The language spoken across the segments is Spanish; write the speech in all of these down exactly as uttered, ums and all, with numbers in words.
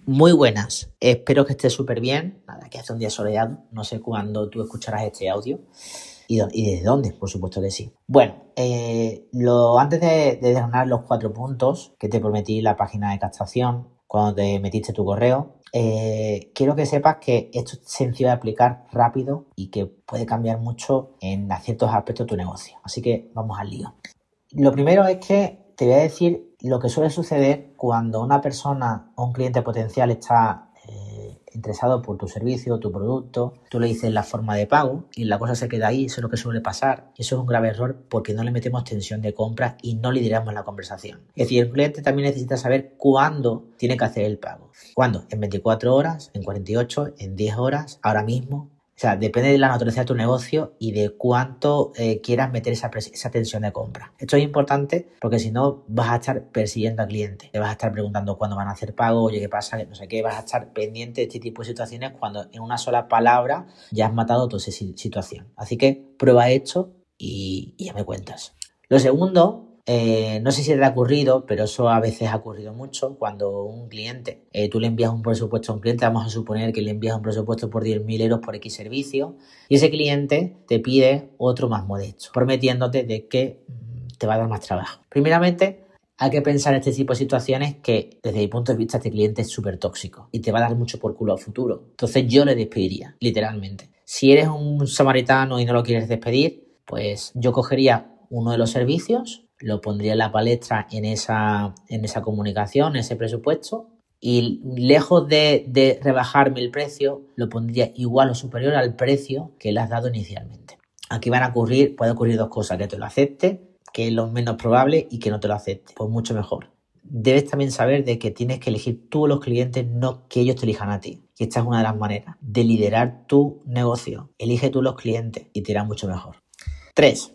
Muy buenas, espero que estés súper bien. Nada, que hace un día soleado, no sé cuándo tú escucharás este audio y, y desde dónde, por supuesto que sí. Bueno, eh, lo, antes de, de desgranar los cuatro puntos que te prometí en la página de captación cuando te metiste tu correo, eh, quiero que sepas que esto es sencillo de aplicar rápido y que puede cambiar mucho en ciertos aspectos de tu negocio. Así que vamos al lío. Lo primero es que te voy a decir lo que suele suceder cuando una persona o un cliente potencial está eh, interesado por tu servicio o tu producto. Tú le dices la forma de pago y la cosa se queda ahí. Eso es lo que suele pasar. Eso es un grave error porque no le metemos tensión de compra y no lideramos la conversación. Es decir, el cliente también necesita saber cuándo tiene que hacer el pago. ¿Cuándo? En veinticuatro horas, en cuarenta y ocho, en diez horas, ahora mismo. O sea, depende de la naturaleza de tu negocio y de cuánto eh, quieras meter esa, esa tensión de compra. Esto es importante porque si no vas a estar persiguiendo al cliente. Le vas a estar preguntando cuándo van a hacer pago, oye, ¿qué pasa? No sé qué. Vas a estar pendiente de este tipo de situaciones cuando en una sola palabra ya has matado toda esa situación. Así que prueba esto y, y ya me cuentas. Lo segundo... Eh, no sé si te ha ocurrido, pero eso a veces ha ocurrido mucho cuando un cliente, eh, tú le envías un presupuesto a un cliente, vamos a suponer que le envías un presupuesto por diez mil euros por X servicio y ese cliente te pide otro más modesto, prometiéndote de que te va a dar más trabajo. Primeramente, hay que pensar en este tipo de situaciones que desde mi punto de vista este cliente es súper tóxico y te va a dar mucho por culo a futuro. Entonces yo le despediría, literalmente. Si eres un samaritano y no lo quieres despedir, pues yo cogería uno de los servicios, lo pondría en la palestra en esa, en esa comunicación, en ese presupuesto y lejos de, de rebajarme el precio, lo pondría igual o superior al precio que le has dado inicialmente. Aquí van a ocurrir, puede ocurrir dos cosas, que te lo acepte, que es lo menos probable, y que no te lo acepte, pues mucho mejor. Debes también saber de que tienes que elegir tú a los clientes, no que ellos te elijan a ti. Y esta es una de las maneras de liderar tu negocio. Elige tú los clientes y te irá mucho mejor. Tres.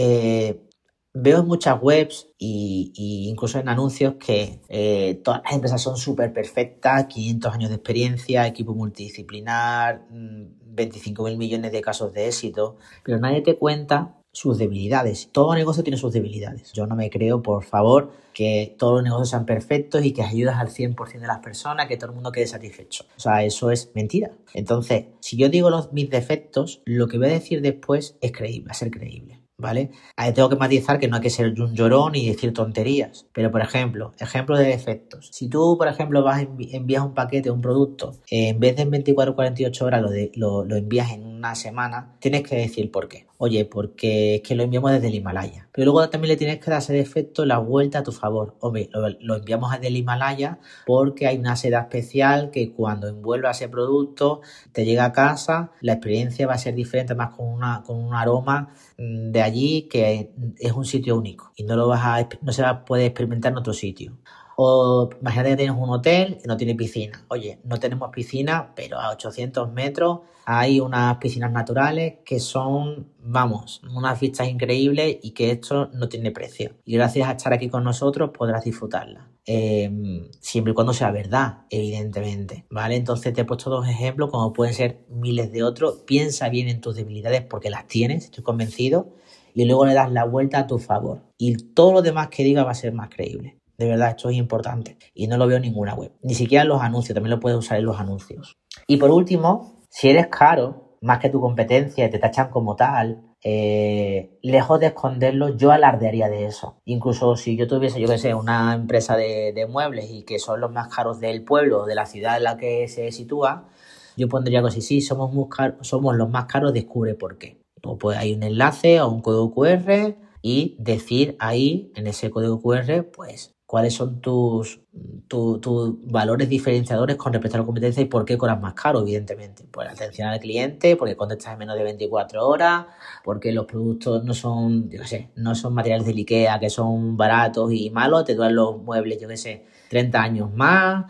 Eh, Veo en muchas webs y, y incluso en anuncios que eh, todas las empresas son súper perfectas, quinientos años de experiencia, equipo multidisciplinar, veinticinco mil millones de casos de éxito, pero nadie te cuenta sus debilidades. Todo negocio tiene sus debilidades. Yo no me creo, por favor, que todos los negocios sean perfectos y que ayudas al cien por ciento de las personas, que todo el mundo quede satisfecho. O sea, eso es mentira. Entonces, si yo digo los, mis defectos, lo que voy a decir después es creíble, va a ser creíble. ¿Vale? Ahí tengo que matizar que no hay que ser un llorón y decir tonterías. Pero, por ejemplo, ejemplo de defectos. Si tú, por ejemplo, vas envi- envías un paquete, un producto, eh, en vez de en veinticuatro o cuarenta y ocho horas lo, de, lo, lo envías en una semana, tienes que decir por qué. Oye, porque es que lo enviamos desde el Himalaya. Pero luego también le tienes que dar ese defecto la vuelta a tu favor. Hombre, lo, lo enviamos desde el Himalaya porque hay una seda especial que cuando envuelva ese producto, te llega a casa, la experiencia va a ser diferente, más con, una, con un aroma de allí que es un sitio único y no lo vas a, no se va a poder experimentar en otro sitio. O imagínate que tienes un hotel que no tiene piscina. Oye, no tenemos piscina, pero a ochocientos metros hay unas piscinas naturales que son, vamos, unas vistas increíbles y que esto no tiene precio. Y gracias a estar aquí con nosotros podrás disfrutarla. Eh, siempre y cuando sea verdad, evidentemente, ¿vale? Entonces te he puesto dos ejemplos, como pueden ser miles de otros. Piensa bien en tus debilidades porque las tienes, estoy convencido, y luego le das la vuelta a tu favor. Y todo lo demás que diga va a ser más creíble. De verdad, esto es importante. Y no lo veo en ninguna web. Ni siquiera en los anuncios, también lo puedes usar en los anuncios. Y por último, si eres caro, más que tu competencia, y te tachan como tal, eh, lejos de esconderlo, yo alardearía de eso. Incluso si yo tuviese, yo qué sé, una empresa de, de muebles y que son los más caros del pueblo, de la ciudad en la que se sitúa, yo pondría algo así, sí, somos, muy caros, somos los más caros, descubre por qué. O pues hay un enlace o un código cu erre y decir ahí, en ese código cu erre, pues cuáles son tus, tu, tus valores diferenciadores con respecto a la competencia y por qué cobras más caro, evidentemente. Pues la atención al cliente, porque contestas en menos de veinticuatro horas, porque los productos no son, yo qué sé, no son materiales del IKEA que son baratos y malos, te duran los muebles, yo qué sé, treinta años más.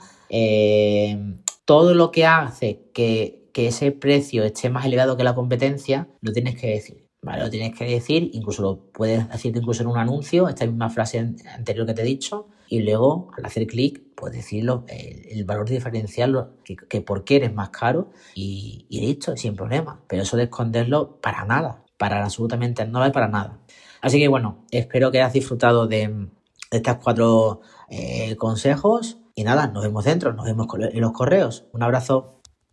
Eh, todo lo que hace que, que ese precio esté más elevado que la competencia, lo tienes que decir. Vale, lo tienes que decir, incluso lo puedes decir incluso en un anuncio, esta misma frase anterior que te he dicho, y luego al hacer clic, pues decirlo, el, el valor diferencial, que, que por qué eres más caro, y, y listo, sin problema. Pero eso de esconderlo, para nada, para absolutamente nada y para nada. Así que bueno, espero que hayas disfrutado de, de estos cuatro eh, consejos. Y nada, nos vemos dentro, nos vemos en los correos. Un abrazo.